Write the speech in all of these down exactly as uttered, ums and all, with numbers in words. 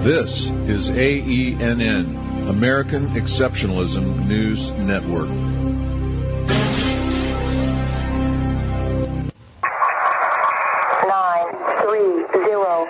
This is A E N N, American Exceptionalism News Network. Nine, three, zero,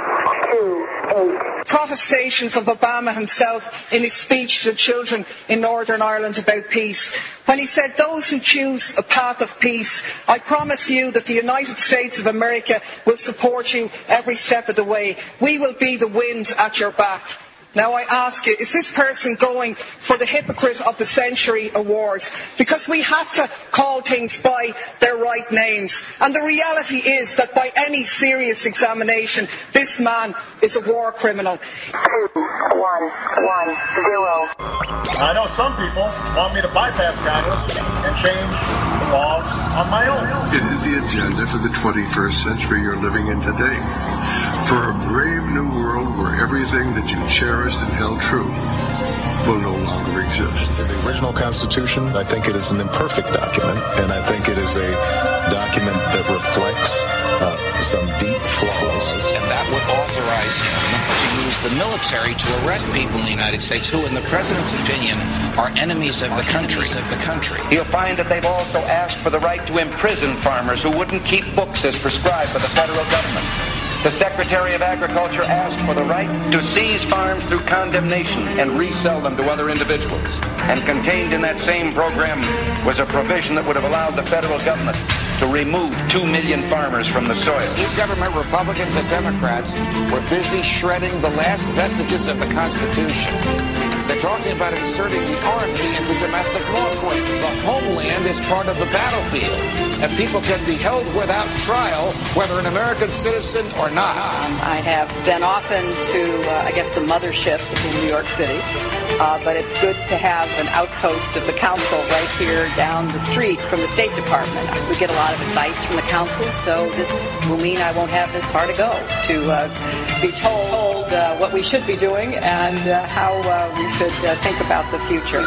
two, eight. Protestations of Obama himself in his speech to children in Northern Ireland about peace, when he said, "Those who choose a path of peace, I promise you that the United States of America will support you every step of the way. We will be the wind at your back." Now I ask you, is this person going for the Hypocrite of the Century award? Because we have to call things by their right names. And the reality is that by any serious examination, this man is a war criminal. Two, one, one, zero. I know some people want me to bypass Congress and change the laws on my own. It is the agenda for the twenty-first century you're living in today. For a brave new world where everything that you cherished and held true will no longer exist. The original Constitution, I think it is an imperfect document, and I think it is a document that reflects uh, some deep flaws. And that would authorize him to use the military to arrest people in the United States who, in the president's opinion, are enemies of the country. Of the country. You'll find that they've also asked for the right to imprison farmers who wouldn't keep books as prescribed by the federal government. The Secretary of Agriculture asked for the right to seize farms through condemnation and resell them to other individuals. And contained in that same program was a provision that would have allowed the federal government to remove two million farmers from the soil. New government Republicans and Democrats were busy shredding the last vestiges of the Constitution. They're talking about inserting the Army into domestic law enforcement. The homeland is part of the battlefield, and people can be held without trial, whether an American citizen or not. I have been often to, uh, I guess, the mothership in New York City, uh, but it's good to have an outpost of the council right here down the street from the State Department. We get a lot of advice from the council, so this will mean I won't have this far to go to uh, be told, told uh, what we should be doing and uh, how uh, we should uh, think about the future.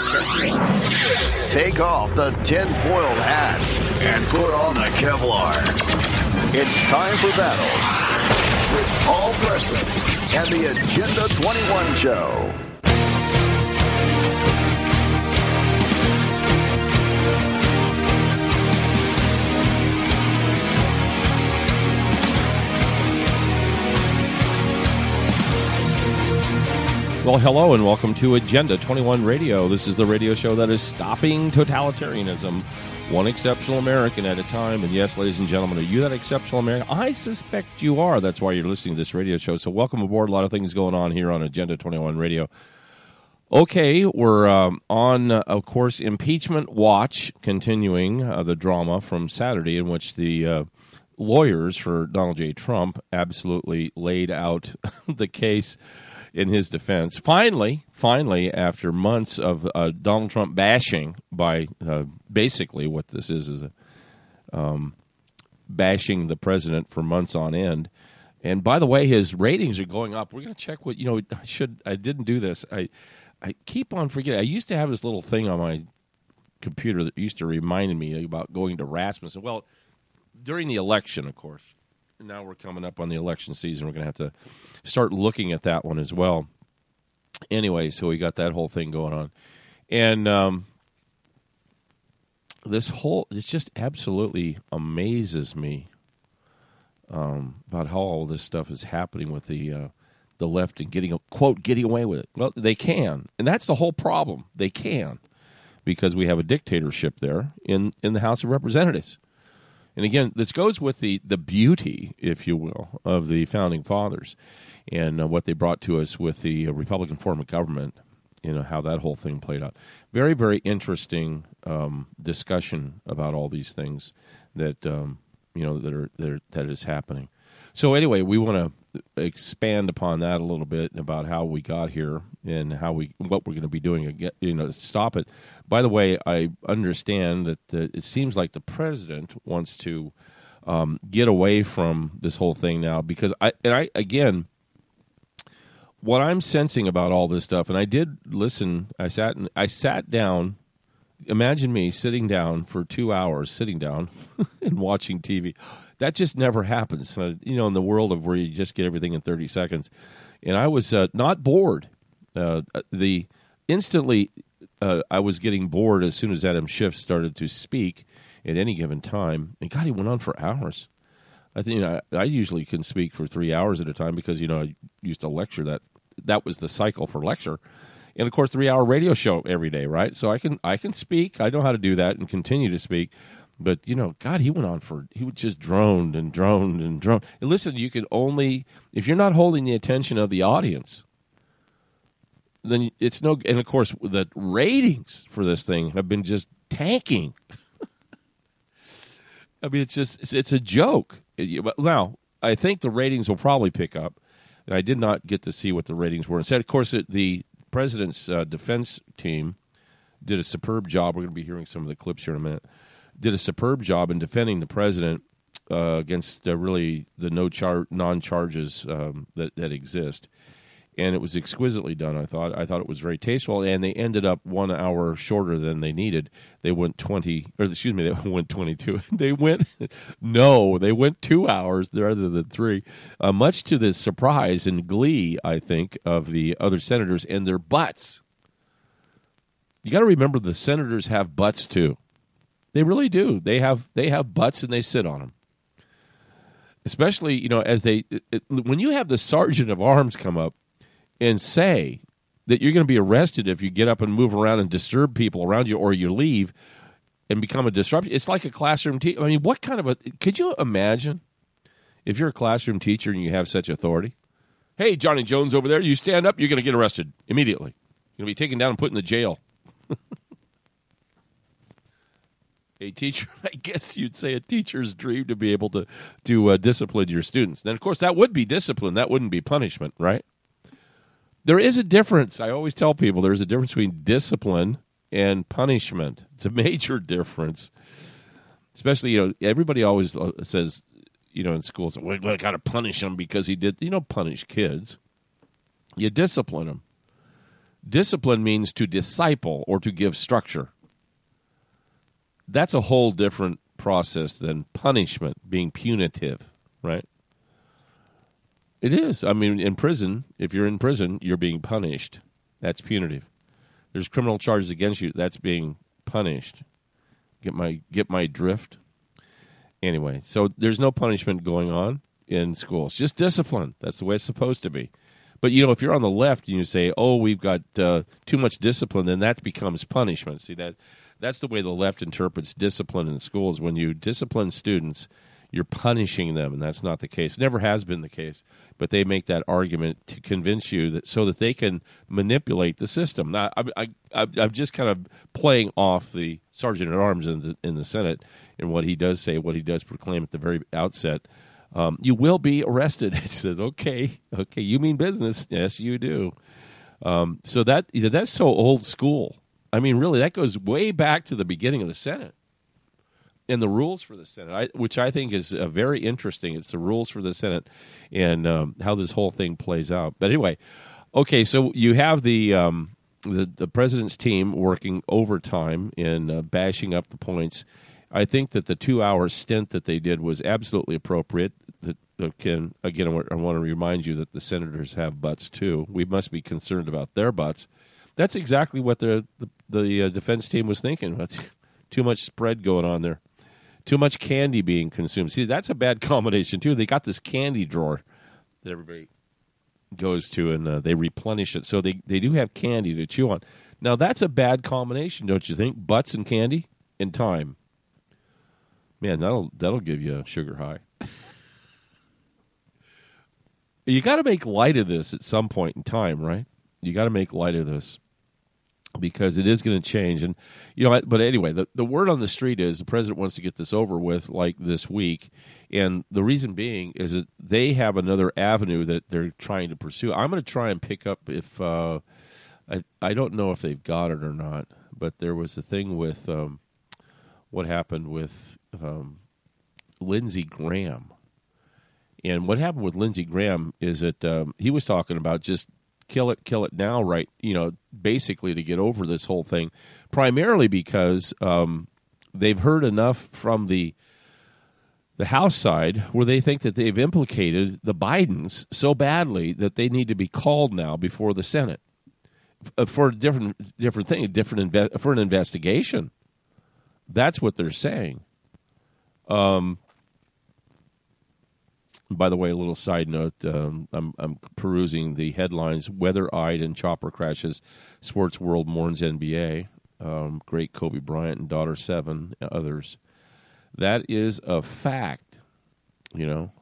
Take off the tinfoil hat and put on the Kevlar. It's time for battle with Paul Preston and the Agenda twenty-one Show. Well, hello and welcome to Agenda twenty-one Radio. This is the radio show that is stopping totalitarianism, one exceptional American at a time. And yes, ladies and gentlemen, are you that exceptional American? I suspect you are. That's why you're listening to this radio show. So welcome aboard. A lot of things going on here on Agenda twenty-one Radio. Okay, we're um, on, uh, of course, impeachment watch, continuing uh, the drama from Saturday in which the uh, lawyers for Donald J. Trump absolutely laid out the case in his defense. Finally, finally, after months of uh, Donald Trump bashing by uh, basically what this is is a, um, bashing the president for months on end. And by the way, his ratings are going up. We're going to check what, you know, I should, I didn't do this. I, I keep on forgetting. I used to have this little thing on my computer that used to remind me about going to Rasmussen. Well, during the election, of course. Now we're coming up on the election season. We're going to have to start looking at that one as well. Anyway, so we got that whole thing going on. And um, this whole, this just absolutely amazes me um, about how all this stuff is happening with the uh, the left and getting, quote, getting away with it. Well, they can. And that's the whole problem. They can. Because we have a dictatorship there in, in the House of Representatives. And again, this goes with the, the beauty, if you will, of the Founding Fathers and uh, what they brought to us with the uh, Republican form of government, you know, how that whole thing played out. Very, very interesting um, discussion about all these things that, um, you know, that are, that are that is happening. So anyway, we want to expand upon that a little bit about how we got here and how we what we're going to be doing again, you know, to stop it. By the way, I understand that the, it seems like the president wants to um, get away from this whole thing now because I and I again, what I'm sensing about all this stuff, and I did listen. I sat and I sat down. Imagine me sitting down for two hours, sitting down and watching T V. That just never happens, uh, you know, in the world of where you just get everything in thirty seconds. And I was uh, not bored. Uh, the instantly, uh, I was getting bored as soon as Adam Schiff started to speak at any given time. And God, he went on for hours. I think you know, I, I usually can speak for three hours at a time because, you know, I used to lecture. That that was the cycle for lecture. And, of course, three-hour radio show every day, right? So I can I can speak. I know how to do that and continue to speak. But, you know, God, he went on for, he would just droned and droned and droned. And listen, you can only, if you're not holding the attention of the audience, then it's no, and, of course, the ratings for this thing have been just tanking. I mean, it's just, it's, it's a joke. Now, I think the ratings will probably pick up. And I did not get to see what the ratings were. Instead, of course, it, the president's uh, defense team did a superb job. We're going to be hearing some of the clips here in a minute. Did a superb job in defending the president uh, against uh, really the no char- non-charges um, that, that exist. And it was exquisitely done, I thought. I thought it was very tasteful, and they ended up one hour shorter than they needed. They went twenty, or excuse me, they went twenty-two. They went, no, they went two hours rather than three, uh, much to the surprise and glee, I think, of the other senators and their butts. You got to remember the senators have butts, too. They really do. They have they have butts, and they sit on them. Especially, you know, as they, it, it, when you have the sergeant of arms come up and say that you're going to be arrested if you get up and move around and disturb people around you, or you leave and become a disruption. It's like a classroom teacher. I mean, what kind of a, could you imagine if you're a classroom teacher and you have such authority? Hey, Johnny Jones over there, you stand up, you're going to get arrested immediately. You're going to be taken down and put in the jail. A teacher, I guess you'd say a teacher's dream to be able to, to uh, discipline your students. Then, of course, that would be discipline. That wouldn't be punishment, right? There is a difference. I always tell people there's a difference between discipline and punishment. It's a major difference. Especially, you know, everybody always says, you know, in schools, we got to punish him because he did. You don't punish kids. You discipline them. Discipline means to disciple or to give structure. That's a whole different process than punishment, being punitive, right? It is. I mean, in prison, if you're in prison, you're being punished. That's punitive. There's criminal charges against you. That's being punished. Get my get my drift? Anyway, so there's no punishment going on in schools. Just discipline. That's the way it's supposed to be. But, you know, if you're on the left and you say, oh, we've got uh, too much discipline, then that becomes punishment. See, that that's the way the left interprets discipline in schools. When you discipline students, you're punishing them, and that's not the case. Never has been the case, but they make that argument to convince you that so that they can manipulate the system. Now, I, I, I, I'm just kind of playing off the sergeant at arms in the in the Senate and what he does say, what he does proclaim at the very outset. Um, you will be arrested. It says, okay, okay, you mean business? Yes, you do. Um, so that you know, that's so old school. I mean, really, that goes way back to the beginning of the Senate. And the rules for the Senate, I, which I think is uh, very interesting. It's the rules for the Senate and um, how this whole thing plays out. But anyway, okay, so you have the um, the, the president's team working overtime in uh, bashing up the points. I think that the two-hour stint that they did was absolutely appropriate. That uh, can again, I want to remind you that the senators have butts too. We must be concerned about their butts. That's exactly what the the, the uh, defense team was thinking. Too much spread going on there. Too much candy being consumed. See, that's a bad combination, too. They got this candy drawer that everybody goes to, and uh, they replenish it. So they, they do have candy to chew on. Now, that's a bad combination, don't you think? Butts and candy and time. Man, that'll that'll give you a sugar high. You got to make light of this at some point in time, right? You got to make light of this. Because it is going to change. And, you know, but anyway, the, the word on the street is the president wants to get this over with, like this week. And the reason being is that they have another avenue that they're trying to pursue. I'm going to try and pick up if, uh, I, I don't know if they've got it or not, but there was a thing with um, what happened with um, Lindsey Graham. And what happened with Lindsey Graham is that um, he was talking about just kill it, kill it now, right? You know, basically to get over this whole thing, primarily because um, they've heard enough from the the House side, where they think that they've implicated the Bidens so badly that they need to be called now before the Senate for a different different thing, different inve- for an investigation. That's what they're saying. Um. By the way, a little side note: um, I'm I'm perusing the headlines. Weather-eyed and chopper crashes. Sports World mourns N B A. Um, great Kobe Bryant and daughter seven. Others. That is a fact, you know.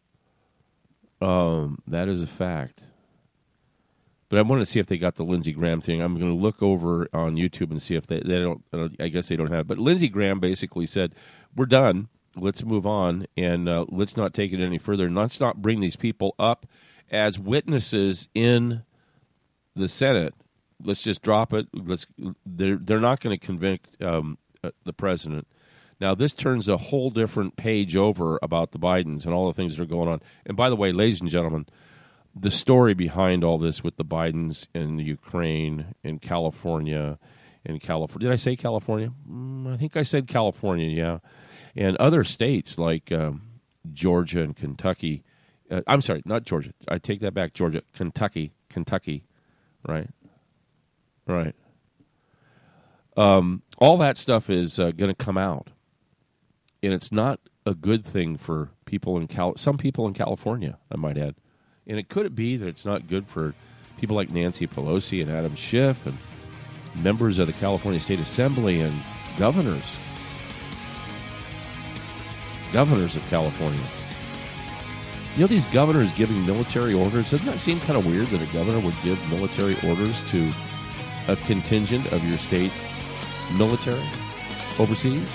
Um, that is a fact. But I want to see if they got the Lindsey Graham thing. I'm going to look over on YouTube and see if they, they don't, I guess they don't have it. But Lindsey Graham basically said, we're done. Let's move on, and uh, let's not take it any further. And let's not bring these people up as witnesses in the Senate. Let's just drop it. Let's. They're, they're not going to convict um, uh, the president. Now, this turns a whole different page over about the Bidens and all the things that are going on. And by the way, ladies and gentlemen, the story behind all this with the Bidens in the Ukraine, in California, in California. Did I say California? Mm, I think I said California, yeah. And other states like um, Georgia and Kentucky. Uh, I'm sorry, not Georgia. I take that back. Georgia, Kentucky, Kentucky, right? Right. Um, all that stuff is uh, going to come out. And it's not a good thing for people in Cal. Some people in California, I might add. And it could be that it's not good for people like Nancy Pelosi and Adam Schiff and members of the California State Assembly and governors. Governors of California. You know, these governors giving military orders, doesn't that seem kind of weird that a governor would give military orders to a contingent of your state military overseas?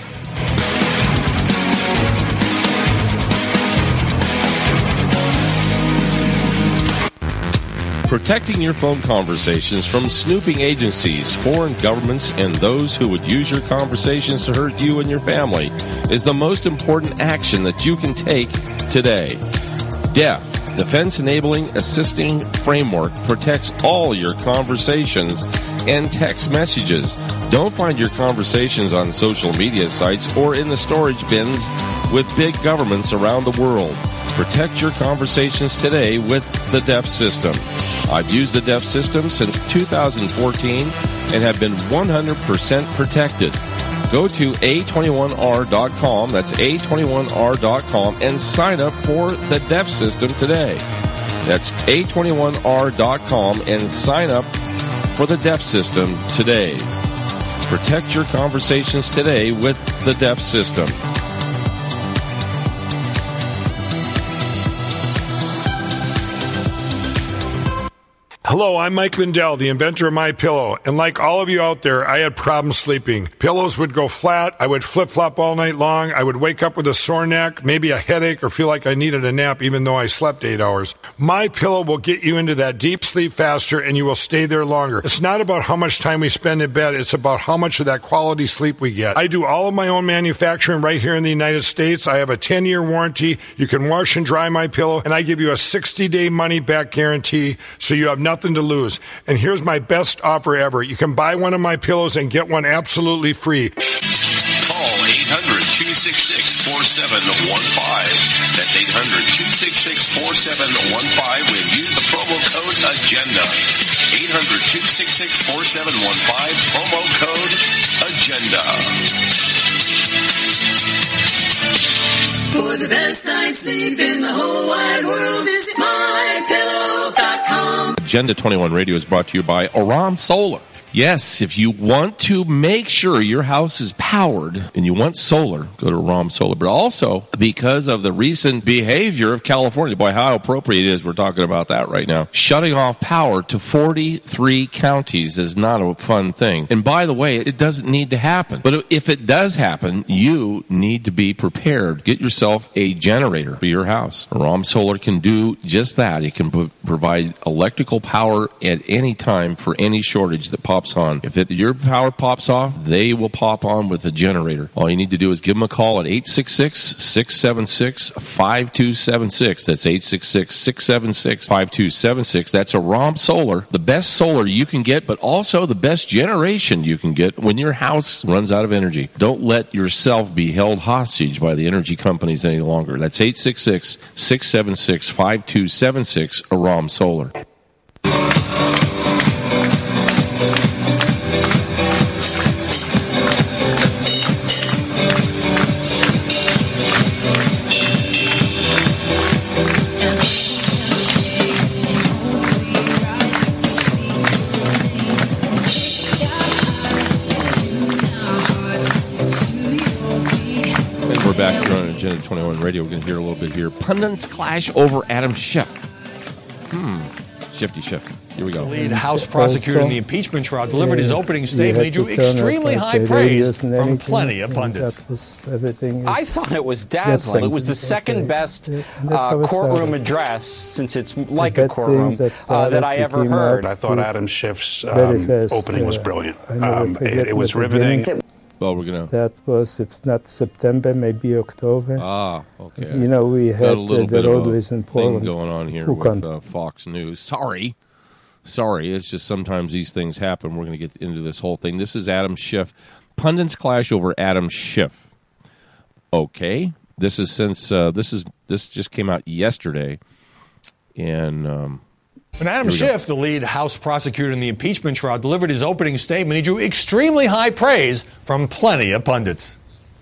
Protecting your phone conversations from snooping agencies, foreign governments, and those who would use your conversations to hurt you and your family is the most important action that you can take today. D E F, Defense Enabling Assisting Framework, protects all your conversations and text messages. Don't find your conversations on social media sites or in the storage bins with big governments around the world. Protect your conversations today with the D E F system. I've used the D E F system since two thousand fourteen and have been one hundred percent protected. Go to A twenty-one R dot com, that's A twenty-one R dot com, and sign up for the D E F system today. That's A twenty-one R dot com and sign up for the D E F system today. Protect your conversations today with the D E F system. Hello, I'm Mike Lindell, the inventor of MyPillow, and like all of you out there, I had problems sleeping. Pillows would go flat, I would flip-flop all night long, I would wake up with a sore neck, maybe a headache, or feel like I needed a nap even though I slept eight hours. MyPillow will get you into that deep sleep faster, and you will stay there longer. It's not about how much time we spend in bed, it's about how much of that quality sleep we get. I do all of my own manufacturing right here in the United States. I have a ten-year warranty. You can wash and dry MyPillow, and I give you a sixty-day money-back guarantee, so you have nothing to lose. And here's my best offer ever. You can buy one of my pillows and get one absolutely free. Call eight hundred, two six six, four seven one five. That's eight hundred, two six six, four seven one five and use the promo code AGENDA. eight hundred, two six six, four seven one five, promo code AGENDA. For the best night's sleep in the whole wide world, visit my pillow dot com. Agenda twenty-one Radio is brought to you by Aram Solar. Yes, if you want to make sure your house is powered and you want solar, go to Aram Solar. But also, because of the recent behavior of California, boy, how appropriate it is we're talking about that right now. Shutting off power to forty-three counties is not a fun thing. And by the way, it doesn't need to happen. But if it does happen, you need to be prepared. Get yourself a generator for your house. Aram Solar can do just that. It can provide electrical power at any time for any shortage that pops on. If it, your power pops off, they will pop on with a generator. All you need to do is give them a call at eight six six, six seven six, five two seven six. That's eight six six, six seven six, five two seven six. That's Aram Solar, the best solar you can get, but also the best generation you can get when your house runs out of energy. Don't let yourself be held hostage by the energy companies any longer. That's eight six six, six seven six, five two seven six, Aram Solar. Back here on Agenda twenty-one Radio, we're going to hear a little bit here. Pundits clash over Adam Schiff. Hmm. Shifty Schiff. Here we go. The lead House prosecutor also, in the impeachment trial delivered his opening statement. He drew extremely high praise from plenty of pundits. I thought it was dazzling. It was the second best uh, courtroom address, since it's like a courtroom, uh, that I ever heard. I thought Adam Schiff's um, opening was brilliant. Um, it, it was riveting. Well, we're gonna. That was, if not September, maybe October. Ah, okay. You know, we had a little uh, bit the roadways of a in Poland. thing going on here with uh, Fox News. Sorry, sorry. It's just sometimes these things happen. We're going to get into this whole thing. This is Adam Schiff. Pundits clash over Adam Schiff. Okay, this is since uh, this is this just came out yesterday, and. Um, And Adam Schiff, the lead House prosecutor in the impeachment trial, delivered his opening statement. He drew extremely high praise from plenty of pundits.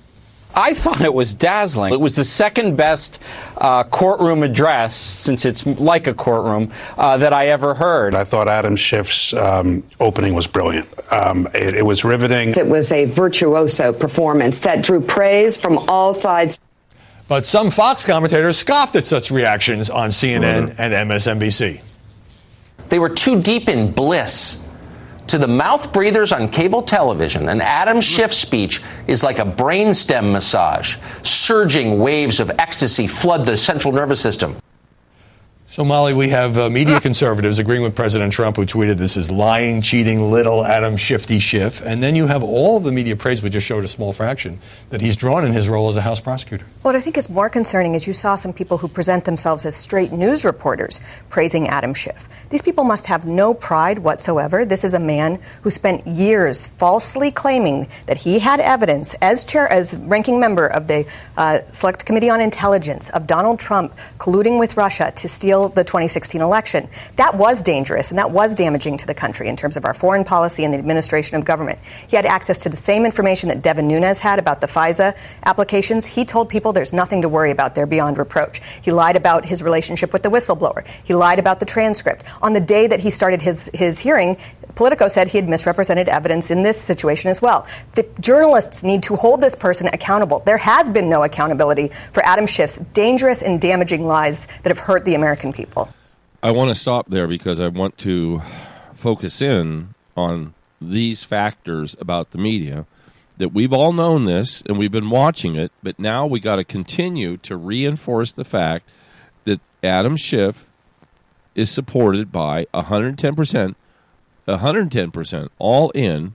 I thought it was dazzling. It was the second best uh, courtroom address, since it's like a courtroom, uh, that I ever heard. I thought Adam Schiff's um, opening was brilliant. Um, it, it was riveting. It was a virtuoso performance that drew praise from all sides. But some Fox commentators scoffed at such reactions on C N N and M S N B C. They were too deep in bliss. To the mouth breathers on cable television, an Adam Schiff speech is like a brainstem massage. Surging waves of ecstasy flood the central nervous system. So, Molly, we have uh, media conservatives agreeing with President Trump, who tweeted this is lying, cheating, little Adam Shifty Schiff. And then you have all of the media praise, we just showed a small fraction, that he's drawn in his role as a House prosecutor. What I think is more concerning is you saw some people who present themselves as straight news reporters praising Adam Schiff. These people must have no pride whatsoever. This is a man who spent years falsely claiming that he had evidence as chair, as ranking member of the uh, Select Committee on Intelligence of Donald Trump colluding with Russia to steal the twenty sixteen election. That was dangerous, and that was damaging to the country in terms of our foreign policy and the administration of government. He had access to the same information that Devin Nunes had about the FISA applications. He told people there's nothing to worry about. They're beyond reproach. He lied about his relationship with the whistleblower. He lied about the transcript. On the day that he started his, his hearing, Politico said he had misrepresented evidence in this situation as well. The journalists need to hold this person accountable. There has been no accountability for Adam Schiff's dangerous and damaging lies that have hurt the American people. I want to stop there because I want to focus in on these factors about the media, that we've all known this and we've been watching it, but now we got to continue to reinforce the fact that Adam Schiff is supported by one hundred ten percent one hundred ten percent all in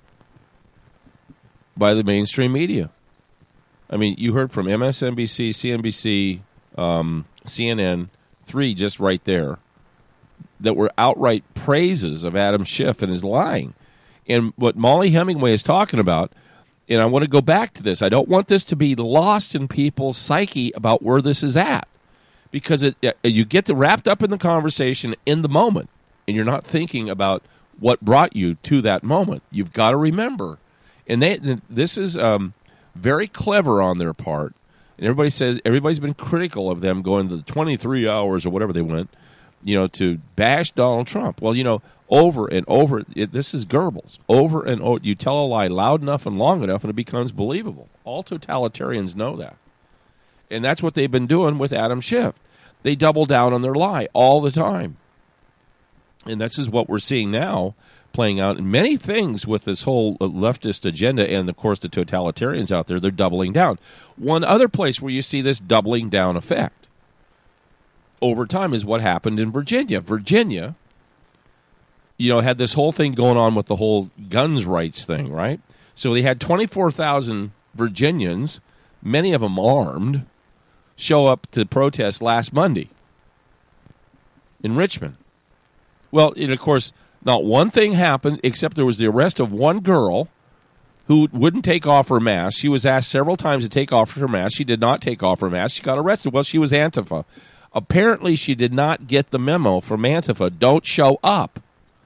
by the mainstream media. I mean, you heard from M S N B C, C N B C, um, C N N, three just right there, that were outright praises of Adam Schiff and his lying. And what Molly Hemingway is talking about, and I want to go back to this, I don't want this to be lost in people's psyche about where this is at, because it, you get wrapped up in the conversation in the moment, and you're not thinking about what brought you to that moment. You've got to remember. And they, this is um, very clever on their part. And everybody says, everybody's been critical of them going to the twenty-three hours or whatever they went, you know, to bash Donald Trump. Well, you know, over and over, it, this is Goebbels. Over and over, you tell a lie loud enough and long enough and it becomes believable. All totalitarians know that. And that's what they've been doing with Adam Schiff. They double down on their lie all the time. And this is what we're seeing now playing out in many things with this whole leftist agenda and, of course, the totalitarians out there. They're doubling down. One other place where you see this doubling down effect, over time is what happened in Virginia. Virginia, you know, had this whole thing going on with the whole guns rights thing, right? So they had twenty-four thousand Virginians, many of them armed, show up to protest last Monday in Richmond. Well, and of course, not one thing happened except there was the arrest of one girl who wouldn't take off her mask. She was asked several times to take off her mask. She did not take off her mask. She got arrested. Well, she was Antifa. Apparently, she did not get the memo from Antifa. Don't show up.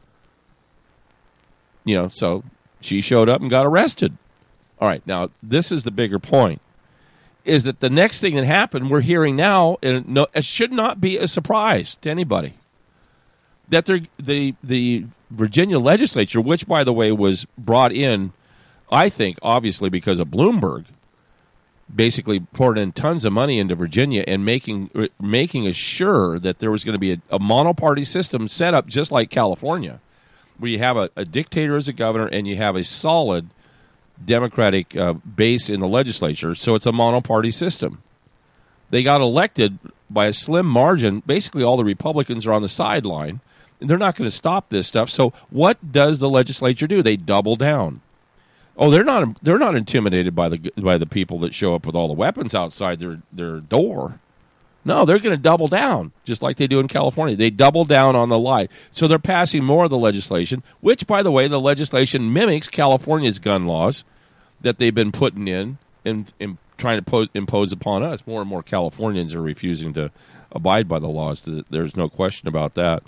You know, so she showed up and got arrested. All right, now, this is the bigger point, is that the next thing that happened, we're hearing now, and no, it should not be a surprise to anybody, that the the Virginia legislature, which, by the way, was brought in, I think, obviously because of Bloomberg, basically poured in tons of money into Virginia and making making sure that there was going to be a, a monoparty system set up just like California, where you have a, a dictator as a governor and you have a solid Democratic uh, base in the legislature, so it's a monoparty system. They got elected by a slim margin. Basically, all the Republicans are on the sideline, and they're not going to stop this stuff. So what does the legislature do? They double down. Oh, they're not they're not intimidated by the by the people that show up with all the weapons outside their, their door. No, they're going to double down, just like they do in California. They double down on the lie. So they're passing more of the legislation, which, by the way, the legislation mimics California's gun laws that they've been putting in and, and trying to po- impose upon us. More and more Californians are refusing to abide by the laws. There's no question about that.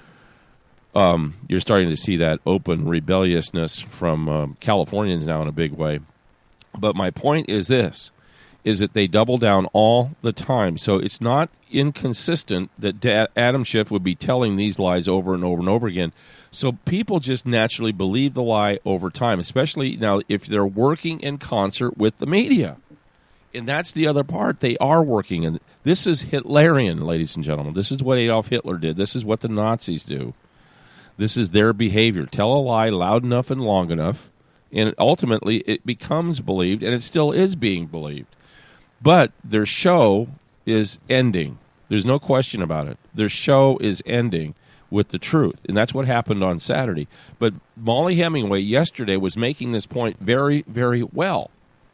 Um, you're starting to see that open rebelliousness from um, Californians now in a big way. But my point is this, is that they double down all the time. So it's not inconsistent that da- Adam Schiff would be telling these lies over and over and over again. So people just naturally believe the lie over time, especially now if they're working in concert with the media. And that's the other part. They are working. And this is Hitlerian, ladies and gentlemen. This is what Adolf Hitler did. This is what the Nazis do. This is their behavior. Tell a lie loud enough and long enough, and ultimately it becomes believed, and it still is being believed. But their show is ending. There's no question about it. Their show is ending with the truth, and that's what happened on Saturday. But Molly Hemingway yesterday was making this point very, very well.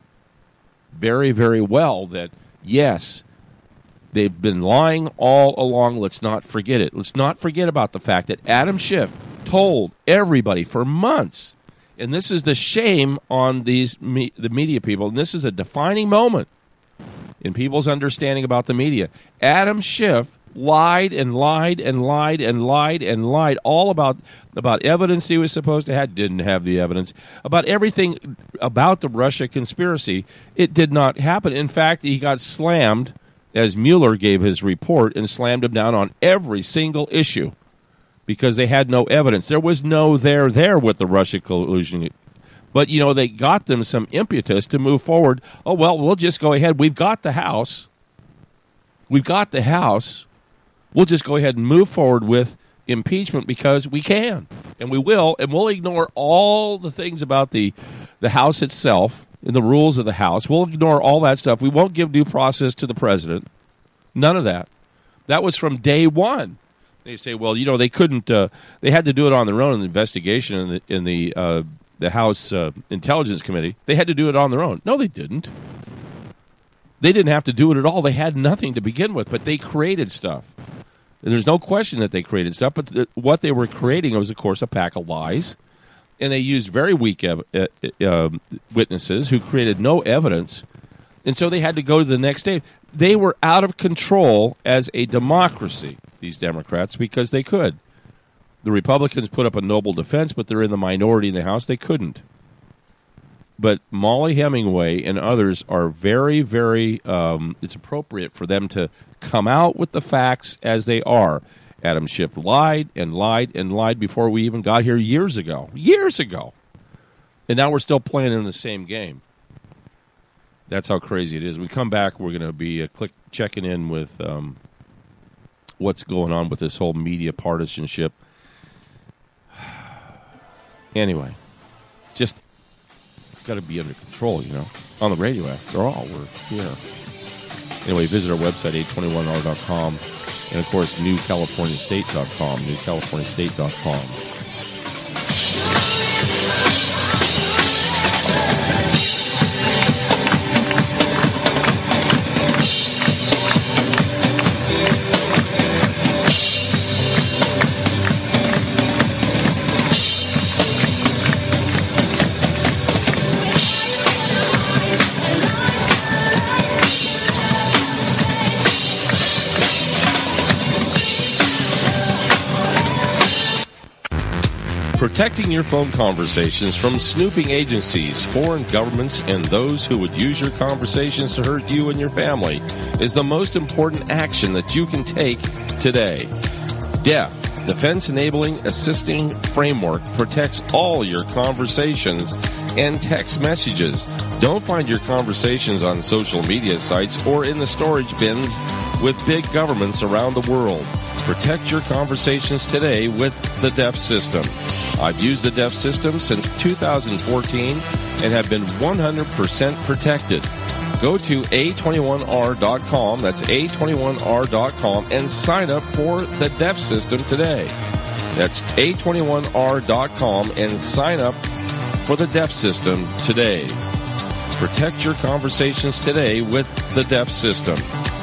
Very, very well that, yes, they've been lying all along. Let's not forget it. Let's not forget about the fact that Adam Schiff told everybody for months, and this is the shame on these me, the media people, and this is a defining moment in people's understanding about the media. Adam Schiff lied and lied and lied and lied and lied all about about evidence he was supposed to have, didn't have the evidence, about everything about the Russia conspiracy. It did not happen. In fact, he got slammed as Mueller gave his report and slammed him down on every single issue because they had no evidence. There was no there there with the Russia collusion. But, you know, they got them some impetus to move forward. Oh, well, we'll just go ahead. We've got the House. We've got the House. We'll just go ahead and move forward with impeachment because we can. And we will. And we'll ignore all the things about the, the House itself and the rules of the House. We'll ignore all that stuff. We won't give due process to the president. None of that. That was from day one. They say, well, you know, they couldn't. Uh, they had to do it on their own in the investigation in the in the uh, the House uh, Intelligence Committee. They had to do it on their own. No, they didn't. They didn't have to do it at all. They had nothing to begin with, but they created stuff. And there's no question that they created stuff. But the, what they were creating was, of course, a pack of lies. And they used very weak ev- uh, uh, witnesses who created no evidence. And so they had to go to the next day. They were out of control as a democracy, these Democrats, because they could. The Republicans put up a noble defense, but they're in the minority in the House. They couldn't. But Molly Hemingway and others are very, very, um, it's appropriate for them to come out with the facts as they are. Adam Schiff lied and lied and lied before we even got here years ago. Years ago. And now we're still playing in the same game. That's how crazy it is. We come back, we're going to be uh, click, checking in with um, what's going on with this whole media partisanship. Anyway, just got to be under control, you know. On the radio, after all, we're here. Anyway, visit our website, eight twenty-one R dot com. And, of course, new california state dot com, new california state dot com. Protecting your phone conversations from snooping agencies, foreign governments, and those who would use your conversations to hurt you and your family is the most important action that you can take today. D E F, Defense Enabling Assisting Framework, protects all your conversations and text messages. Don't find your conversations on social media sites or in the storage bins with big governments around the world. Protect your conversations today with the D E F system. I've used the D E F system since two thousand fourteen and have been one hundred percent protected. Go to A twenty-one R dot com, that's A twenty-one R dot com, and sign up for the D E F system today. That's A twenty-one R dot com and sign up for the D E F system today. Protect your conversations today with the D E F system.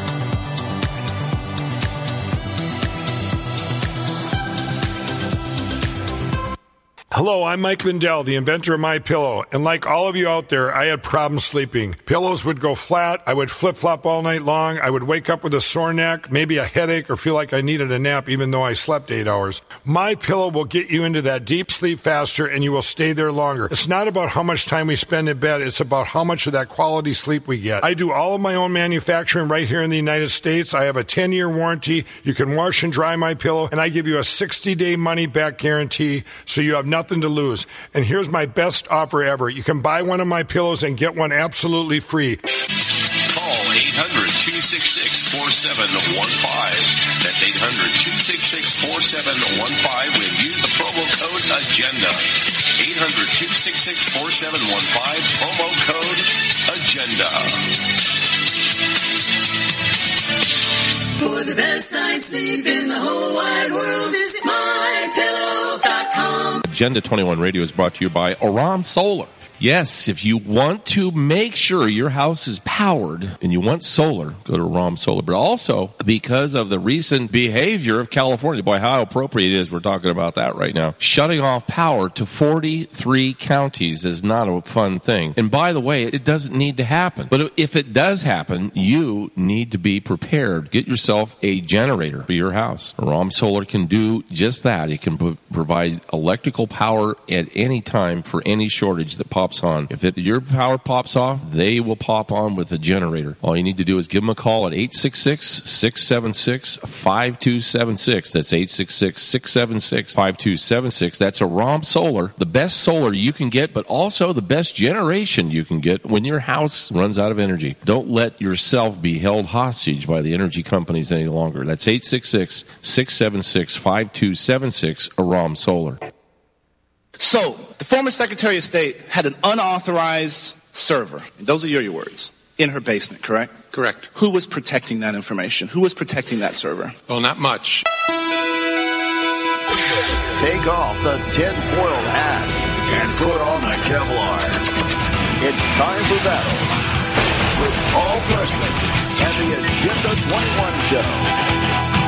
Hello, I'm Mike Lindell, the inventor of MyPillow, and like all of you out there, I had problems sleeping. Pillows would go flat, I would flip-flop all night long, I would wake up with a sore neck, maybe a headache, or feel like I needed a nap even though I slept eight hours. MyPillow will get you into that deep sleep faster, and you will stay there longer. It's not about how much time we spend in bed, it's about how much of that quality sleep we get. I do all of my own manufacturing right here in the United States. I have a ten-year warranty. You can wash and dry MyPillow, and I give you a sixty-day money-back guarantee, so you have nothing to lose. And here's my best offer ever. You can buy one of my pillows and get one absolutely free. Call eight hundred, two six six, four seven one five. That's eight hundred, two six six, four seven one five and use the promo code AGENDA. eight hundred, two six six, four seven one five, promo code AGENDA. For the best night's sleep in the whole wide world, visit my pillow dot com. Agenda twenty-one Radio is brought to you by Aram Solar. Yes, if you want to make sure your house is powered and you want solar, go to Aram Solar. But also, because of the recent behavior of California, boy, how appropriate it is, we're talking about that right now. Shutting off power to forty-three counties is not a fun thing. And by the way, it doesn't need to happen. But if it does happen, you need to be prepared. Get yourself a generator for your house. Aram Solar can do just that. It can p- provide electrical power at any time for any shortage that pops on. If it, your power pops off, they will pop on with a generator. All you need to do is give them a call at eight six six, six seven six, five two seven six. That's eight six six, six seven six, five two seven six. That's Aram Solar, the best solar you can get, but also the best generation you can get when your house runs out of energy. Don't let yourself be held hostage by the energy companies any longer. That's eight six six, six seven six, five two seven six, Aram Solar. So, the former Secretary of State had an unauthorized server, and those are your words, in her basement, correct? Correct. Who was protecting that information? Who was protecting that server? Well, not much. Take off the tinfoil hat and put on the Kevlar. It's time for battle with Paul Preston and the Agenda twenty-one Show.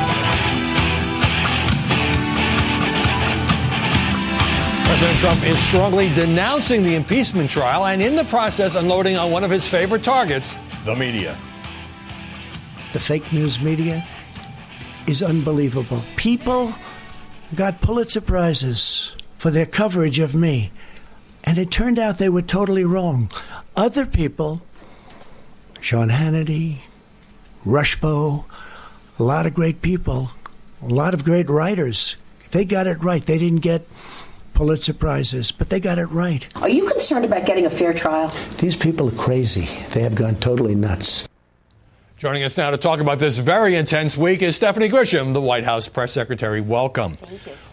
President Trump is strongly denouncing the impeachment trial and in the process unloading on one of his favorite targets, the media. The fake news media is unbelievable. People got Pulitzer Prizes for their coverage of me, and it turned out they were totally wrong. Other people, Sean Hannity, Rushbo, a lot of great people, a lot of great writers, they got it right. They didn't get Pulitzer Prizes, but they got it right. Are you concerned about getting a fair trial? These people are crazy. They have gone totally nuts. Joining us now to talk about this very intense week is Stephanie Grisham, the White House press secretary. Welcome. Thank you.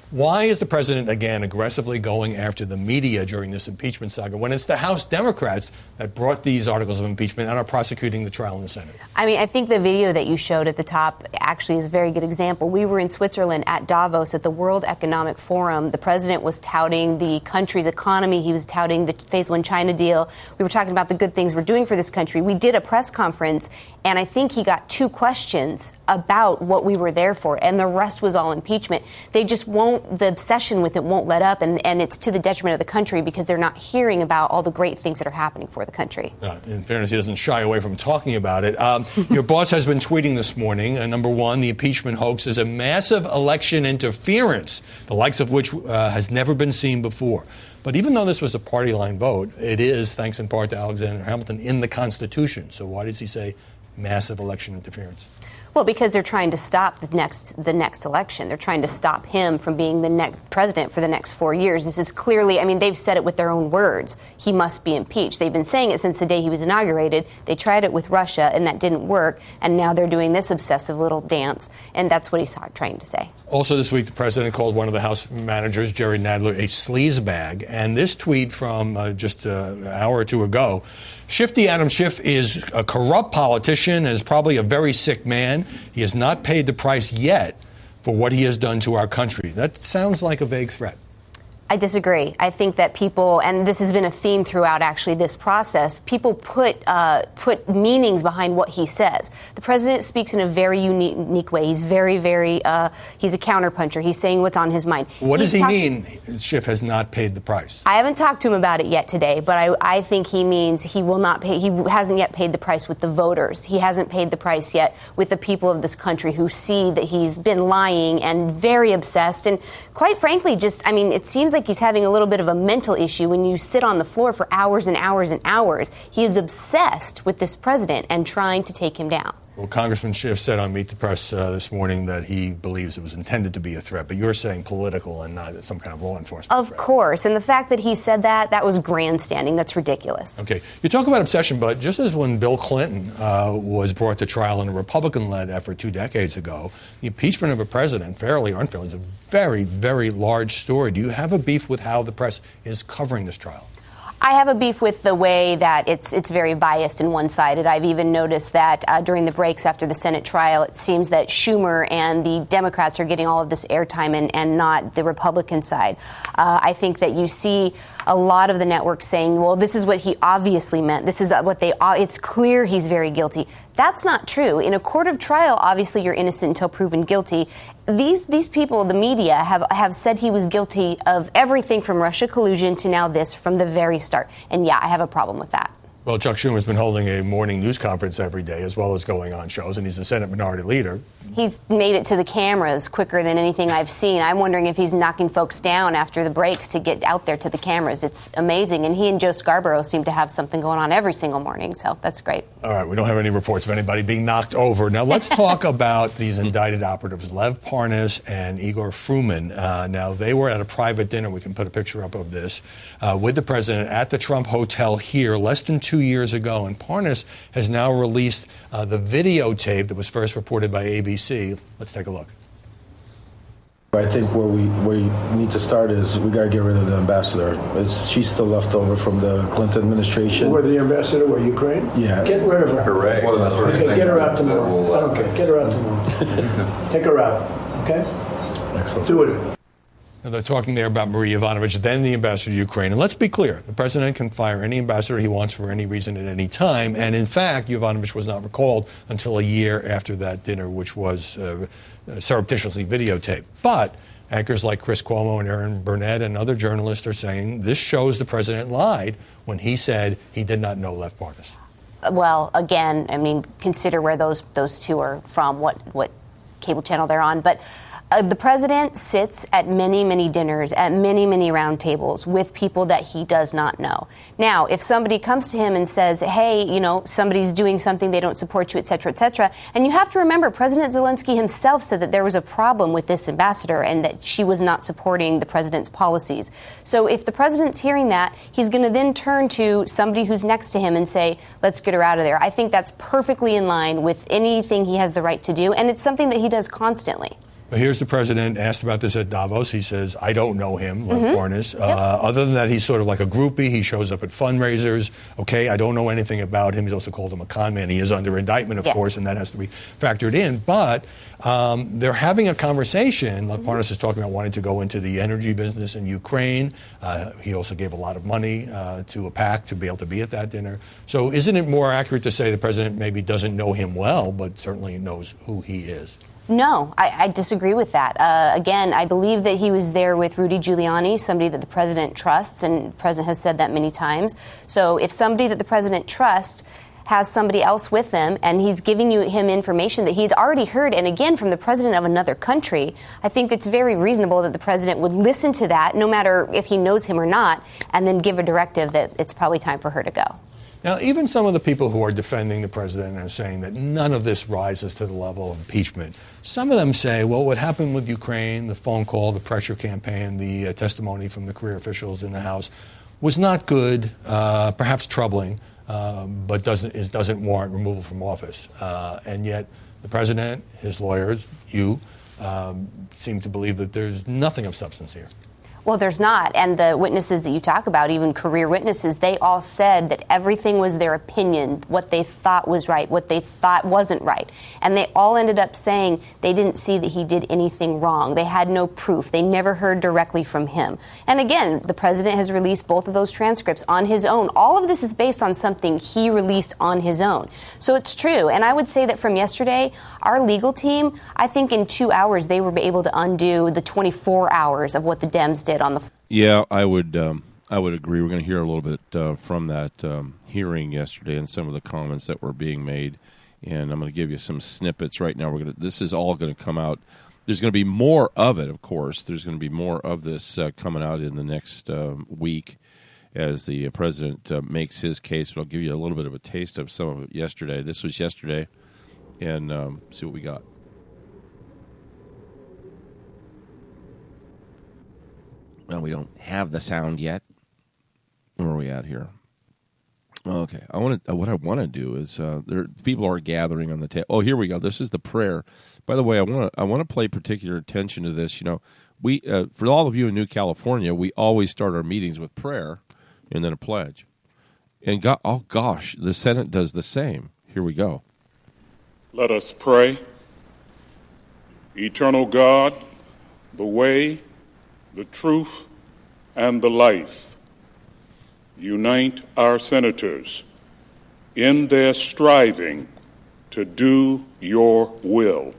Why is the president, again, aggressively going after the media during this impeachment saga when it's the House Democrats that brought these articles of impeachment and are prosecuting the trial in the Senate? I mean, I think the video that you showed at the top actually is a very good example. We were in Switzerland at Davos at the World Economic Forum. The president was touting the country's economy. He was touting the Phase One China deal. We were talking about the good things we're doing for this country. We did a press conference, and I think he got two questions about what we were there for, and the rest was all impeachment. They just won't, the obsession with it won't let up, and, and it's to the detriment of the country because they're not hearing about all the great things that are happening for the country. Uh, in fairness, he doesn't shy away from talking about it. Um, your boss has been tweeting this morning, uh, number one, the impeachment hoax is a massive election interference, the likes of which uh, has never been seen before. But even though this was a party line vote, it is, thanks in part to Alexander Hamilton, in the Constitution. So why does he say massive election interference? Well, because they're trying to stop the next the next election. They're trying to stop him from being the next president for the next four years. This is clearly, I mean, they've said it with their own words. He must be impeached. They've been saying it since the day he was inaugurated. They tried it with Russia, and that didn't work. And now they're doing this obsessive little dance. And that's what he's trying to say. Also this week, the president called one of the House managers, Jerry Nadler, a sleazebag. And this tweet from uh, just uh, an hour or two ago, Shifty Adam Schiff is a corrupt politician and is probably a very sick man. He has not paid the price yet for what he has done to our country. That sounds like a vague threat. I disagree. I think that people, and this has been a theme throughout actually this process, people put uh, put meanings behind what he says. The president speaks in a very unique, unique way. He's very, very, uh, he's a counterpuncher. He's saying what's on his mind. What he's does he talk- mean Schiff has not paid the price? I haven't talked to him about it yet today, but I, I think he means he will not pay, he hasn't yet paid the price with the voters. He hasn't paid the price yet with the people of this country who see that he's been lying and very obsessed. And quite frankly, just, I mean, it seems like he's having a little bit of a mental issue when you sit on the floor for hours and hours and hours. He is obsessed with this president and trying to take him down. Well, Congressman Schiff said on Meet the Press uh, this morning that he believes it was intended to be a threat, but you're saying political and not some kind of law enforcement Of threat. course. And the fact that he said that, that was grandstanding. That's ridiculous. Okay. You talk about obsession, but just as when Bill Clinton uh, was brought to trial in a Republican-led effort two decades ago, the impeachment of a president, fairly or unfairly, is a very, very large story. Do you have a beef with how the press is covering this trial? I have a beef with the way that it's it's very biased and one-sided. I've even noticed that uh, during the breaks after the Senate trial, it seems that Schumer and the Democrats are getting all of this airtime and, and not the Republican side. Uh, I think that you see a lot of the networks saying, well, this is what he obviously meant. This is what they, it's clear he's very guilty. That's not true. In a court of trial, obviously you're innocent until proven guilty. These these people, the media, have, have said he was guilty of everything from Russia collusion to now this from the very start. And yeah, I have a problem with that. Well, Chuck Schumer's been holding a morning news conference every day as well as going on shows, and he's the Senate Minority Leader. He's made it to the cameras quicker than anything I've seen. I'm wondering if he's knocking folks down after the breaks to get out there to the cameras. It's amazing. And he and Joe Scarborough seem to have something going on every single morning, so that's great. All right, we don't have any reports of anybody being knocked over. Now, let's talk about these indicted operatives, Lev Parnas and Igor Fruman. Uh, now, they were at a private dinner. We can put a picture up of this uh, with the president at the Trump Hotel here less than two years ago. And Parnas has now released uh, the videotape that was first reported by A B C. Let's take a look. I think where we where we need to start is we got to get rid of the ambassador. It's, she's still left over from the Clinton administration. Where the ambassador were Ukraine? Yeah. Get rid of her. Correct. One of the first okay, things get her out tomorrow. will, uh, I don't care. Get her out tomorrow. Take her out. Okay? Excellent. Do it. Now, they're talking there about Marie Yovanovitch, then the ambassador to Ukraine. And let's be clear, the president can fire any ambassador he wants for any reason at any time. And in fact, Yovanovitch was not recalled until a year after that dinner, which was uh, surreptitiously videotaped. But anchors like Chris Cuomo and Aaron Burnett and other journalists are saying this shows the president lied when he said he did not know Lev Parnas. Well, again, I mean, consider where those those two are from, what, what cable channel they're on. But Uh, the president sits at many, many dinners, at many, many round tables with people that he does not know. Now, if somebody comes to him and says, hey, you know, somebody's doing something, they don't support you, et cetera, et cetera, and you have to remember, President Zelensky himself said that there was a problem with this ambassador and that she was not supporting the president's policies. So if the president's hearing that, he's going to then turn to somebody who's next to him and say, let's get her out of there. I think that's perfectly in line with anything he has the right to do, and it's something that he does constantly. But here's the president asked about this at Davos. He says, I don't know him, Lev Mm-hmm. Parnas. Yep. Uh, other than that, he's sort of like a groupie. He shows up at fundraisers. Okay, I don't know anything about him. He's also called him a con man. He is under indictment, of Yes. course, and that has to be factored in. But um, they're having a conversation. Lev Mm-hmm. Parnas is talking about wanting to go into the energy business in Ukraine. Uh, he also gave a lot of money uh, to a PAC to be able to be at that dinner. So isn't it more accurate to say the president maybe doesn't know him well, but certainly knows who he is? No, I, I disagree with that. Uh, again, I believe that he was there with Rudy Giuliani, somebody that the president trusts, and the president has said that many times. So if somebody that the president trusts has somebody else with them and he's giving you him information that he'd already heard, and again, from the president of another country, I think it's very reasonable that the president would listen to that, no matter if he knows him or not, and then give a directive that it's probably time for her to go. Now, even some of the people who are defending the president are saying that none of this rises to the level of impeachment. Some of them say, well, what happened with Ukraine, the phone call, the pressure campaign, the uh, testimony from the career officials in the House was not good, uh, perhaps troubling, um, but doesn't, is, doesn't warrant removal from office. Uh, and yet the president, his lawyers, you, um, seem to believe that there's nothing of substance here. Well, there's not. And the witnesses that you talk about, even career witnesses, they all said that everything was their opinion, what they thought was right, what they thought wasn't right. And they all ended up saying they didn't see that he did anything wrong. They had no proof. They never heard directly from him. And again, the president has released both of those transcripts on his own. All of this is based on something he released on his own. So it's true. And I would say that from yesterday, our legal team, I think in two hours they were able to undo the twenty-four hours of what the Dems did on the. Yeah, I would. Um, I would agree. We're going to hear a little bit uh, from that um, hearing yesterday and some of the comments that were being made, and I'm going to give you some snippets right now. We're going to. This is all going to come out. There's going to be more of it, of course. There's going to be more of this uh, coming out in the next uh, week as the uh, president uh, makes his case. But I'll give you a little bit of a taste of some of it yesterday. This was yesterday, and um, see what we got. Well, we don't have the sound yet. Where are we at here? Okay, I want to. What I want to do is, uh, there people are gathering on the table. Oh, here we go. This is the prayer. By the way, I want to. I want to pay particular attention to this. You know, we uh, for all of you in New California, we always start our meetings with prayer and then a pledge. And God, oh gosh, the Senate does the same. Here we go. Let us pray. Eternal God, the way, the truth, and the life, unite our senators in their striving to do your will.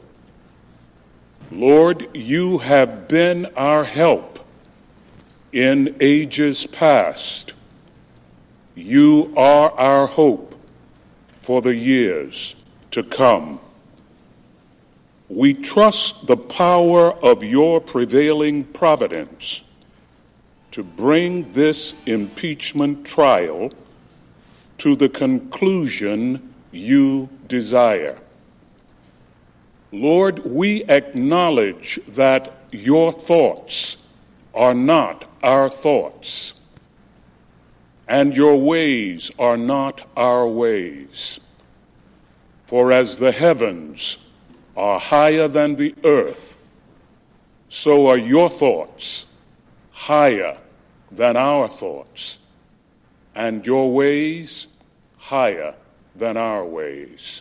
Lord, you have been our help in ages past. You are our hope for the years to come. We trust the power of your prevailing providence to bring this impeachment trial to the conclusion you desire. Lord, we acknowledge that your thoughts are not our thoughts, and your ways are not our ways. For as the heavens are higher than the earth, so are your thoughts higher than our thoughts, and your ways higher than our ways.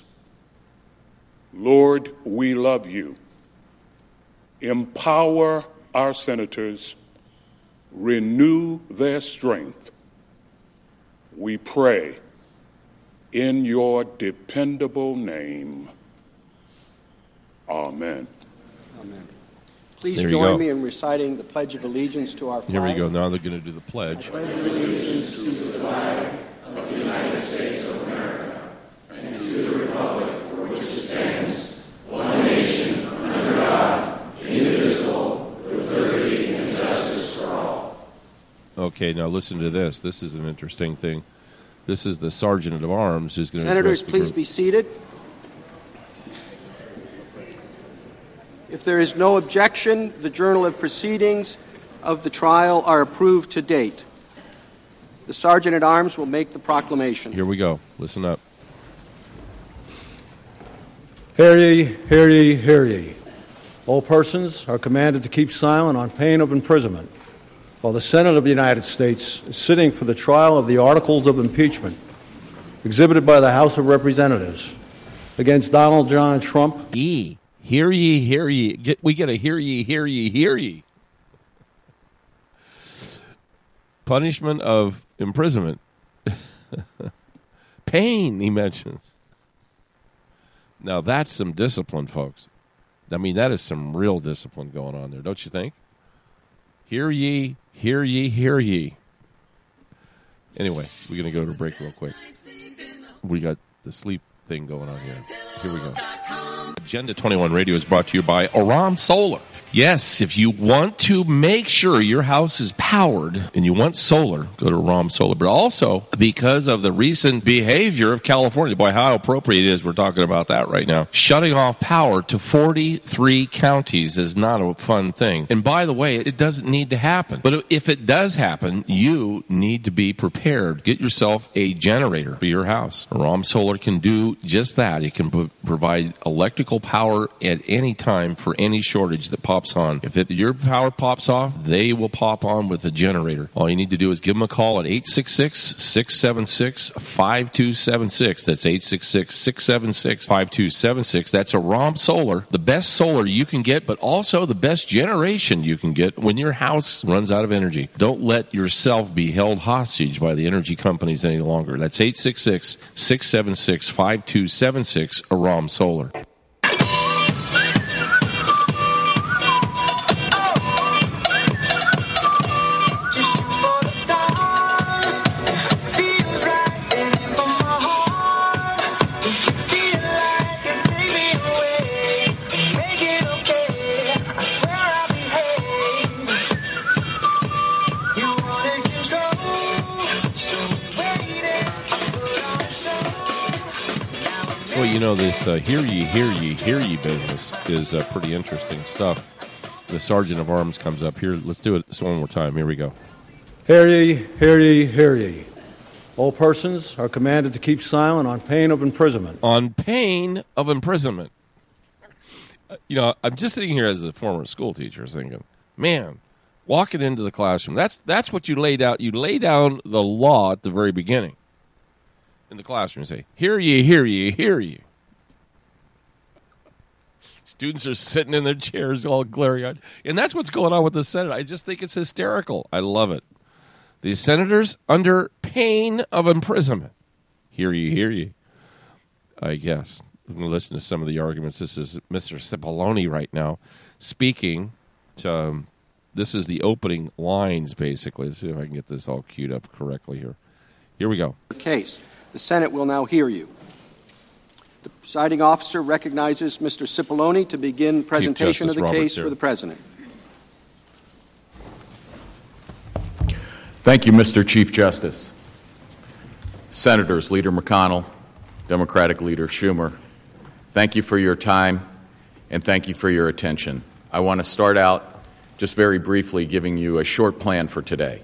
Lord, we love you. Empower our senators, renew their strength. We pray in your dependable name. Amen. Amen. Please There you join go. me in reciting the Pledge of Allegiance to our flag. Here we go. Now they're going to do the pledge. I pledge allegiance to the flag of the United States of America and to the republic for which it stands, one nation, under God, indivisible, with liberty and justice for all. Okay, now listen to this. This is an interesting thing. This is the Sergeant at Arms who's going to Senators, address the please group. be seated. If there is no objection, the Journal of Proceedings of the trial are approved to date. The Sergeant at Arms will make the proclamation. Here we go. Listen up. Hear ye, hear ye, hear ye. All persons are commanded to keep silent on pain of imprisonment while the Senate of the United States is sitting for the trial of the articles of impeachment exhibited by the House of Representatives against Donald John Trump. E. Hear ye, hear ye. Get, we get a hear ye, hear ye, hear ye. Punishment of imprisonment. Pain, he mentions. Now, that's some discipline, folks. I mean, that is some real discipline going on there, don't you think? Hear ye, hear ye, hear ye. Anyway, we're going to go to a break real quick. We got the sleep thing going on here. Here we go. Agenda twenty-one Radio is brought to you by Aram Solar. Yes, if you want to make sure your house is powered and you want solar, go to Aram Solar. But also, because of the recent behavior of California, boy, how appropriate it is, we're talking about that right now. Shutting off power to forty-three counties is not a fun thing. And by the way, it doesn't need to happen. But if it does happen, you need to be prepared. Get yourself a generator for your house. Aram Solar can do just that. It can pro- provide electrical power at any time for any shortage that pops on. If it, your power pops off, they will pop on with a generator. All you need to do is give them a call at eight six six, six seven six, five two seven six. That's eight six six, six seven six, five two seven six. That's Aram Solar, the best solar you can get, but also the best generation you can get when your house runs out of energy. Don't let yourself be held hostage by the energy companies any longer. That's eight six six, six seven six, five two seven six, Aram Solar. Well, you know, this uh, hear ye, hear ye, hear ye business is uh, pretty interesting stuff. The Sergeant of Arms comes up here. Let's do it this one more time. Here we go. Hear ye, hear ye, hear ye. All persons are commanded to keep silent on pain of imprisonment. On pain of imprisonment. You know, I'm just sitting here as a former school teacher thinking, man, walking into the classroom, that's that's what you laid out. You lay down the law at the very beginning. In the classroom, say, hear ye, hear ye, hear ye. Students are sitting in their chairs all glary-eyed. And that's what's going on with the Senate. I just think it's hysterical. I love it. The senators under pain of imprisonment. Hear ye, hear ye. I guess. I'm going to listen to some of the arguments. This is Mister Cipollone right now speaking. To, um, this is the opening lines, basically. Let's see if I can get this all queued up correctly here. Here we go. Case. The Senate will now hear you. The presiding officer recognizes Mister Cipollone to begin presentation of the case for the President. Thank you, Mister Chief Justice. Senators, Leader McConnell, Democratic Leader Schumer, thank you for your time and thank you for your attention. I want to start out just very briefly giving you a short plan for today.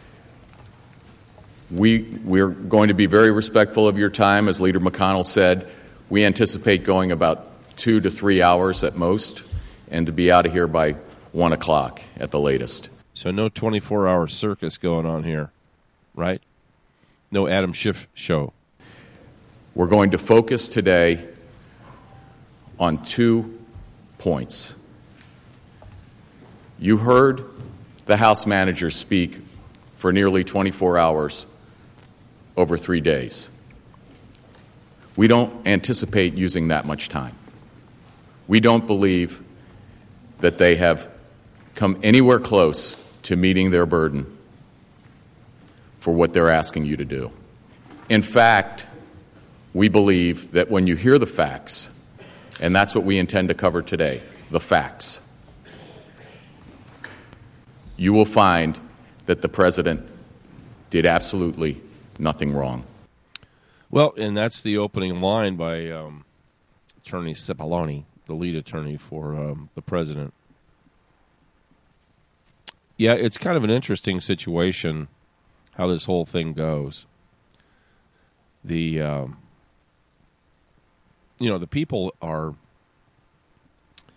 We, we're going to be very respectful of your time. As Leader McConnell said, we anticipate going about two to three hours at most and to be out of here by one o'clock at the latest. So no twenty-four hour circus going on here, right? No Adam Schiff show. We're going to focus today on two points. You heard the House manager speak for nearly twenty-four hours over three days. We don't anticipate using that much time. We don't believe that they have come anywhere close to meeting their burden for what they're asking you to do. In fact, we believe that when you hear the facts, and that's what we intend to cover today, the facts, you will find that the President did absolutely nothing wrong. Well, and that's the opening line by um, Attorney Cipollone, the lead attorney for um, the President. Yeah, it's kind of an interesting situation how this whole thing goes. The, um, you know, the people are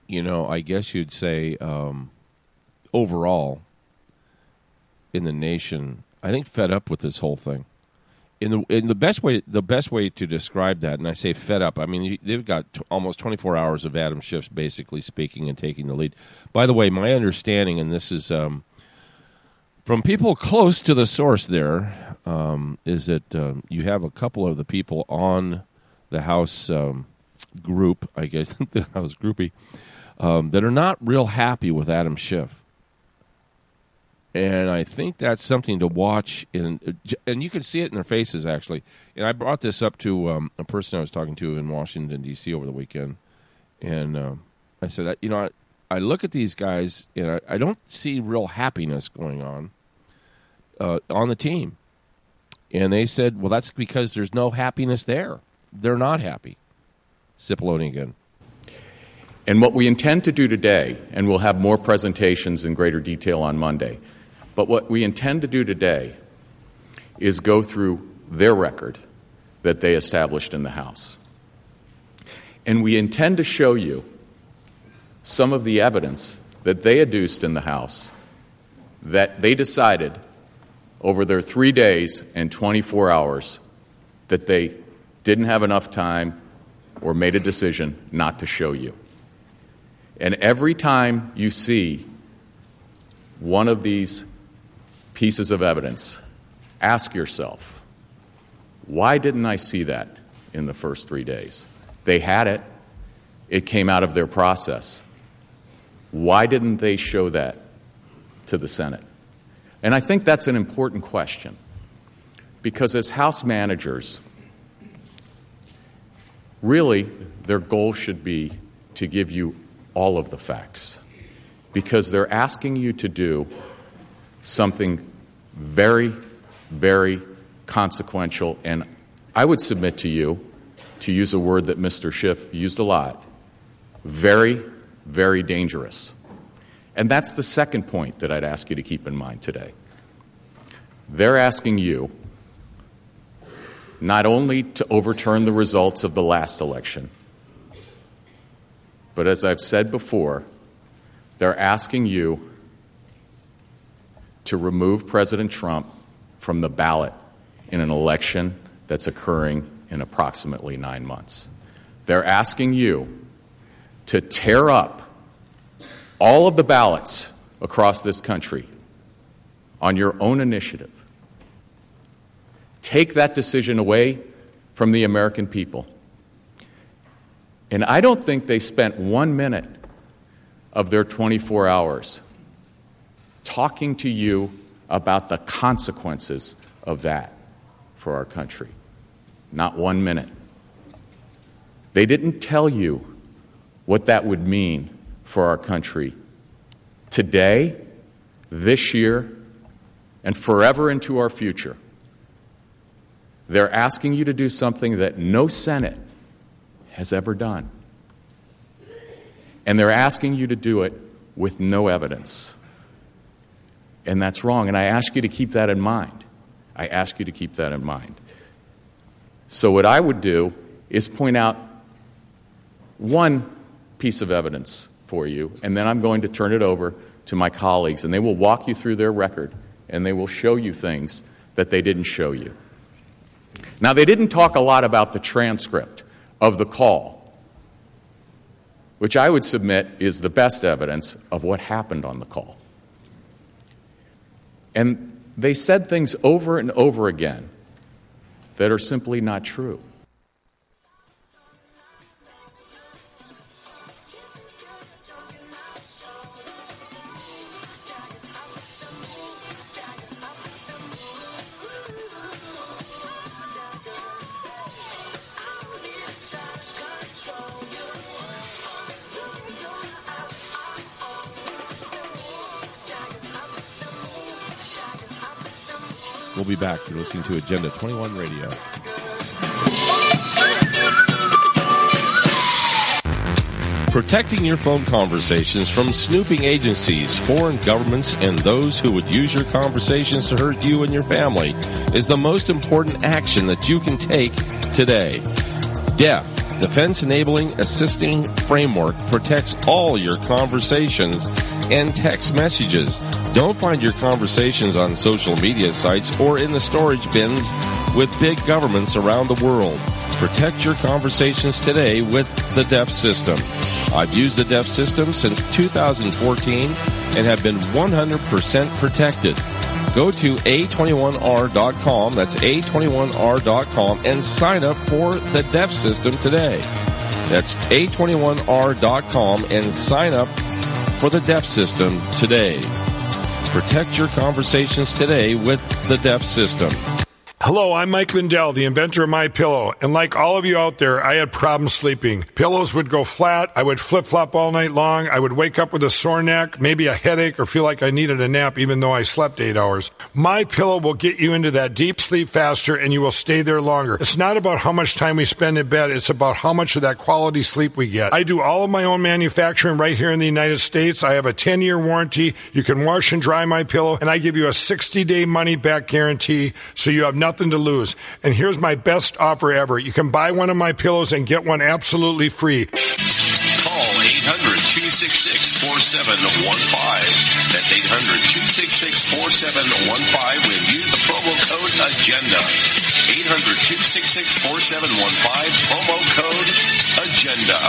you know, I guess you'd say um, overall in the nation, I think fed up with this whole thing. In the in the best way the best way to describe that, and I say fed up, I mean they've got t- almost twenty-four hours of Adam Schiff basically speaking and taking the lead. By the way, my understanding, and this is um, from people close to the source there, um, is that um, you have a couple of the people on the House um, group, I guess the House groupie, um, that are not real happy with Adam Schiff. And I think that's something to watch, in, and you can see it in their faces, actually. And I brought this up to um, a person I was talking to in Washington, D C over the weekend. And um, I said, you know, I, I look at these guys, and I, I don't see real happiness going on uh, on the team. And they said, well, that's because there's no happiness there. They're not happy. Cipollone again. And what we intend to do today, and we'll have more presentations in greater detail on Monday, but what we intend to do today is go through their record that they established in the House. And we intend to show you some of the evidence that they adduced in the House that they decided over their three days and twenty-four hours that they didn't have enough time or made a decision not to show you. And every time you see one of these pieces of evidence, ask yourself, why didn't I see that in the first three days? They had it. It came out of their process. Why didn't they show that to the Senate? And I think that's an important question, because as House managers, really their goal should be to give you all of the facts, because they're asking you to do something very, very consequential, and I would submit to you, to use a word that Mister Schiff used a lot, very, very dangerous. And that's the second point that I'd ask you to keep in mind today. They're asking you not only to overturn the results of the last election, but as I've said before, they're asking you to remove President Trump from the ballot in an election that's occurring in approximately nine months. They're asking you to tear up all of the ballots across this country on your own initiative. Take that decision away from the American people. And I don't think they spent one minute of their twenty-four hours talking to you about the consequences of that for our country. Not one minute. They didn't tell you what that would mean for our country today, this year, and forever into our future. They're asking you to do something that no Senate has ever done. And they're asking you to do it with no evidence. And that's wrong. And I ask you to keep that in mind. I ask you to keep that in mind. So what I would do is point out one piece of evidence for you, and then I'm going to turn it over to my colleagues, and they will walk you through their record, and they will show you things that they didn't show you. Now, they didn't talk a lot about the transcript of the call, which I would submit is the best evidence of what happened on the call. And they said things over and over again that are simply not true. We'll be back. You're listening to Agenda twenty-one Radio. Protecting your phone conversations from snooping agencies, foreign governments, and those who would use your conversations to hurt you and your family is the most important action that you can take today. Deaf, Defense Enabling Assisting Framework protects all your conversations and text messages. Don't find your conversations on social media sites or in the storage bins with big governments around the world. Protect your conversations today with the D E F system. I've used the D E F system since two thousand fourteen and have been one hundred percent protected. Go to A twenty-one R dot com, that's A twenty-one R dot com, and sign up for the D E F system today. That's A twenty-one R dot com and sign up for the D E F system today. Protect your conversations today with the D E F system. Hello, I'm Mike Lindell, the inventor of MyPillow, and like all of you out there, I had problems sleeping. Pillows would go flat, I would flip-flop all night long, I would wake up with a sore neck, maybe a headache, or feel like I needed a nap even though I slept eight hours. MyPillow will get you into that deep sleep faster, and you will stay there longer. It's not about how much time we spend in bed, it's about how much of that quality sleep we get. I do all of my own manufacturing right here in the United States. I have a ten-year warranty. You can wash and dry MyPillow, and I give you a sixty-day money-back guarantee, so you have nothing to lose. And here's my best offer ever. You can buy one of my pillows and get one absolutely free. Call eight hundred, two six six, four seven one five. That's eight hundred, two six six, four seven one five and use the promo code AGENDA. eight hundred, two six six, four seven one five, promo code AGENDA.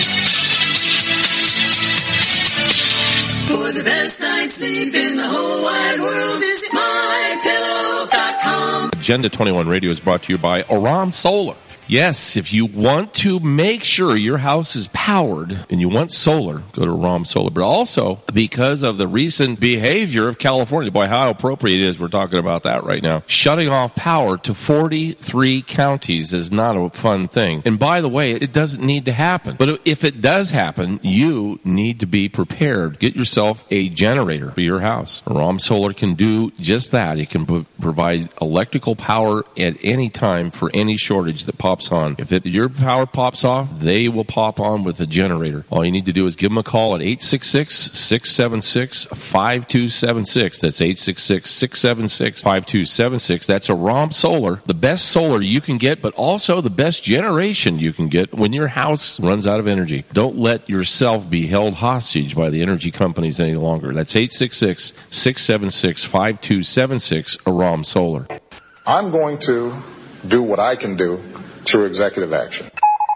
For the best night's sleep in the whole wide world, visit my pillow dot com. Agenda twenty-one Radio is brought to you by Aram Solar. Yes, if you want to make sure your house is powered and you want solar, go to Aram Solar. But also, because of the recent behavior of California, boy, how appropriate it is we're talking about that right now. Shutting off power to forty-three counties is not a fun thing. And by the way, it doesn't need to happen. But if it does happen, you need to be prepared. Get yourself a generator for your house. Aram Solar can do just that. It can pro- provide electrical power at any time for any shortage that pops on. If it, your power pops off, they will pop on with a generator. All you need to do is give them a call at eight six six, six seven six, five two seven six. That's eight six six, six seven six, five two seven six. That's Aram Solar. The best solar you can get, but also the best generation you can get when your house runs out of energy. Don't let yourself be held hostage by the energy companies any longer. That's eight six six, six seven six, five two seven six, Aram Solar. I'm going to do what I can do through executive action.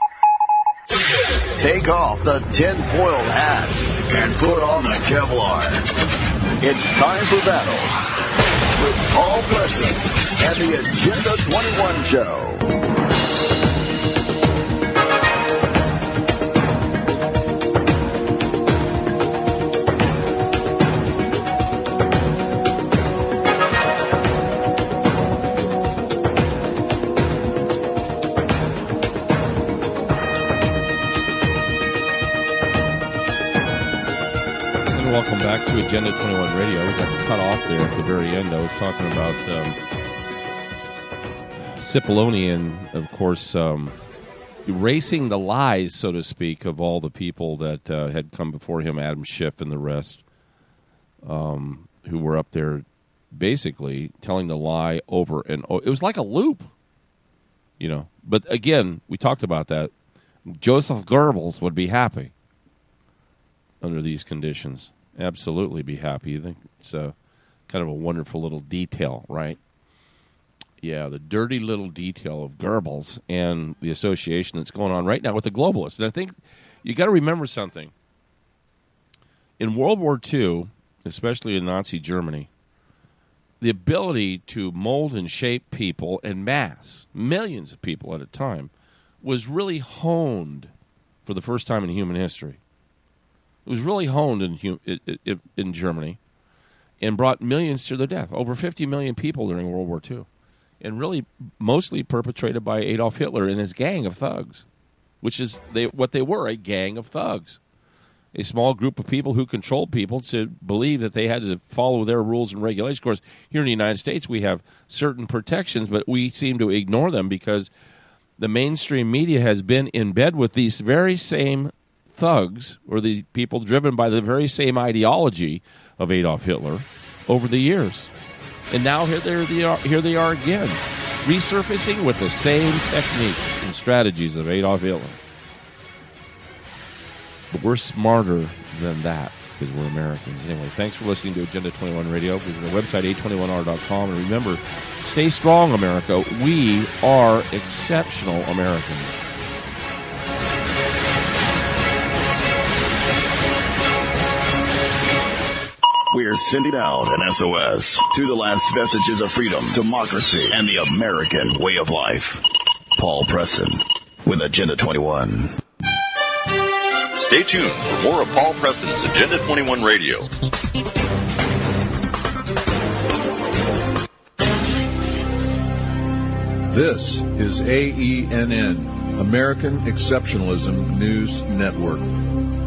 Take off the tinfoil hat and put on the Kevlar. It's time for battle with Paul Preston and the Agenda twenty-one Show. Welcome back to Agenda twenty-one Radio. We got cut off there at the very end. I was talking about um, Cipollone and, of course, um, erasing the lies, so to speak, of all the people that uh, had come before him, Adam Schiff and the rest, um, who were up there basically telling the lie over and over. It was like a loop, you know. But, again, we talked about that. Joseph Goebbels would be happy under these conditions. Absolutely be happy. You think it's a kind of a wonderful little detail, right? Yeah, the dirty little detail of Goebbels and the association that's going on right now with the globalists. And I think you got to remember something. In World War Two, especially in Nazi Germany, the ability to mold and shape people en masse, millions of people at a time, was really honed for the first time in human history. It was really honed in, in, in Germany and brought millions to their death. Over fifty million people during World War Two. And really mostly perpetrated by Adolf Hitler and his gang of thugs, which is they, what they were, a gang of thugs. A small group of people who controlled people to believe that they had to follow their rules and regulations. Of course, here in the United States, we have certain protections, but we seem to ignore them because the mainstream media has been in bed with these very same thugs, or the people driven by the very same ideology of Adolf Hitler over the years. And now here they are, here they are again, resurfacing with the same techniques and strategies of Adolf Hitler. But we're smarter than that because we're Americans. Anyway, thanks for listening to Agenda twenty-one Radio. Visit our website, A twenty-one R dot com. And remember, stay strong, America. We are exceptional Americans. We're sending out an S O S to the last vestiges of freedom, democracy, and the American way of life. Paul Preston with Agenda twenty-one. Stay tuned for more of Paul Preston's Agenda twenty-one Radio. This is A E N N, American Exceptionalism News Network.